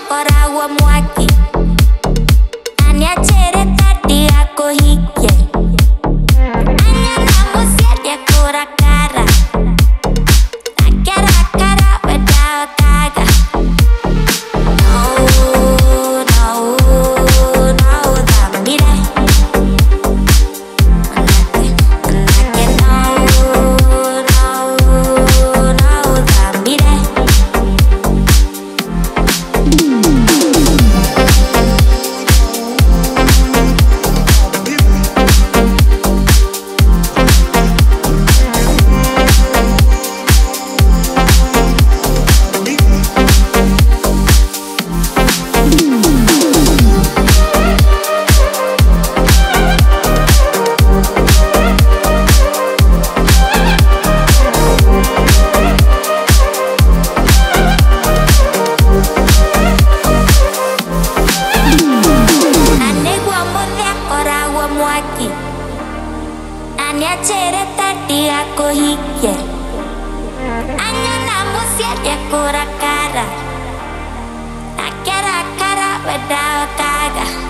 kora mwaki aniachere tati ako hikye anya na musiete kora kara akera kara weda kaga no damire anake no damire. Aniachere tati ako hikye anya na musiete kora kara akera kara weda kaga.